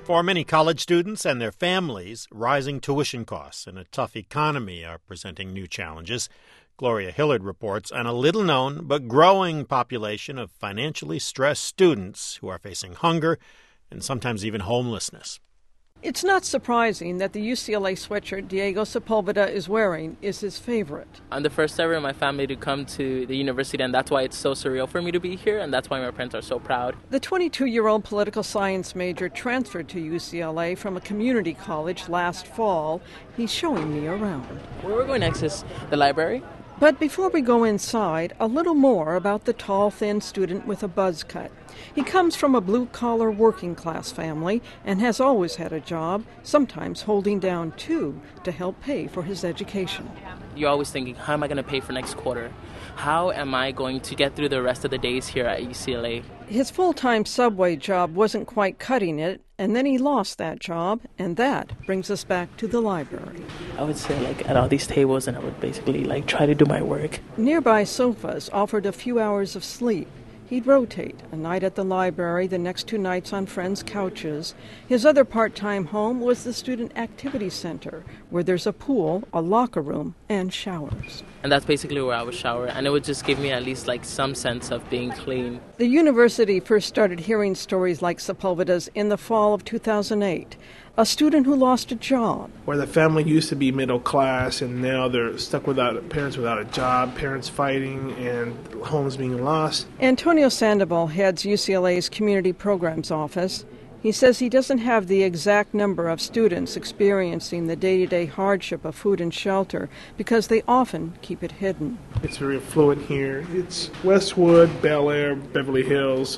For many college students and their families, rising tuition costs and a tough economy are presenting new challenges. Gloria Hillard reports on a little-known but growing population of financially stressed students who are facing hunger and sometimes even homelessness. It's not surprising that the UCLA sweatshirt Diego Sepulveda is wearing is his favorite. I'm the first ever in my family to come to the university, and that's why it's so surreal for me to be here, and that's why my parents are so proud. The 22-year-old political science major transferred to UCLA from a community college last fall. He's showing me around. Where we're going next is the library. But before we go inside, a little more about the tall, thin student with a buzz cut. He comes from a blue-collar working-class family and has always had a job, sometimes holding down two, to help pay for his education. You're always thinking, how am I going to pay for next quarter? How am I going to get through the rest of the days here at UCLA? His full-time subway job wasn't quite cutting it, and then he lost that job, and that brings us back to the library. I would sit at all these tables, and I would basically try to do my work. Nearby sofas offered a few hours of sleep. He'd rotate, a night at the library, the next 2 nights on friends' couches. His other part-time home was the Student Activity Center, where there's a pool, a locker room, and showers. And that's basically where I would shower, and it would just give me at least some sense of being clean. The university first started hearing stories like Sepulveda's in the fall of 2008. A student who lost a job. Where the family used to be middle class and now they're stuck without parents without a job, parents fighting, and homes being lost. Antonio Sandoval heads UCLA's Community Programs Office. He says he doesn't have the exact number of students experiencing the day-to-day hardship of food and shelter because they often keep it hidden. It's very affluent here. It's Westwood, Bel Air, Beverly Hills.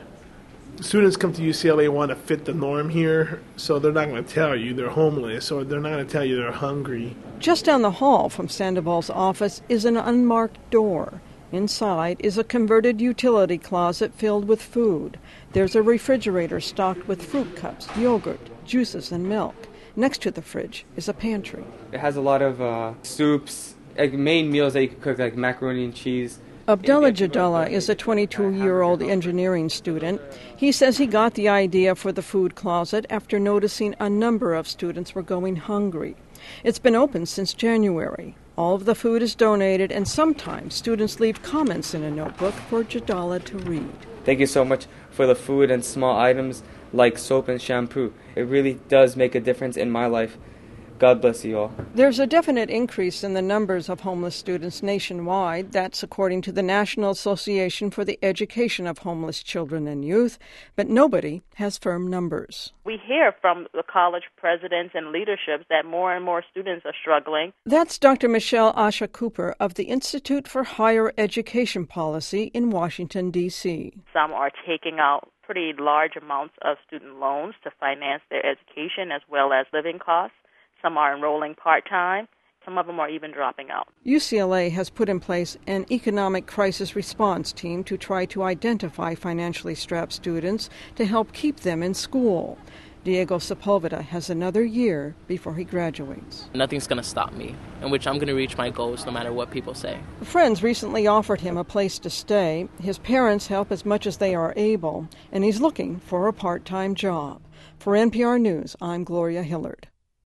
Students come to UCLA and want to fit the norm here, so they're not going to tell you they're homeless or they're not going to tell you they're hungry. Just down the hall from Sandoval's office is an unmarked door. Inside is a converted utility closet filled with food. There's a refrigerator stocked with fruit cups, yogurt, juices, and milk. Next to the fridge is a pantry. It has a lot of soups, main meals that you can cook, like macaroni and cheese. Abdullah Jadallah is a 22-year-old engineering student. He says he got the idea for the food closet after noticing a number of students were going hungry. It's been open since January. All of the food is donated, and sometimes students leave comments in a notebook for Jadallah to read. Thank you so much for the food and small items like soap and shampoo. It really does make a difference in my life. God bless you all. There's a definite increase in the numbers of homeless students nationwide. That's according to the National Association for the Education of Homeless Children and Youth, but nobody has firm numbers. We hear from the college presidents and leaderships that more and more students are struggling. That's Dr. Michelle Asha Cooper of the Institute for Higher Education Policy in Washington, D.C. Some are taking out pretty large amounts of student loans to finance their education as well as living costs. Some are enrolling part-time. Some of them are even dropping out. UCLA has put in place an economic crisis response team to try to identify financially strapped students to help keep them in school. Diego Sepulveda has another year before he graduates. Nothing's going to stop me, in which I'm going to reach my goals no matter what people say. Friends recently offered him a place to stay. His parents help as much as they are able, and he's looking for a part-time job. For NPR News, I'm Gloria Hillard.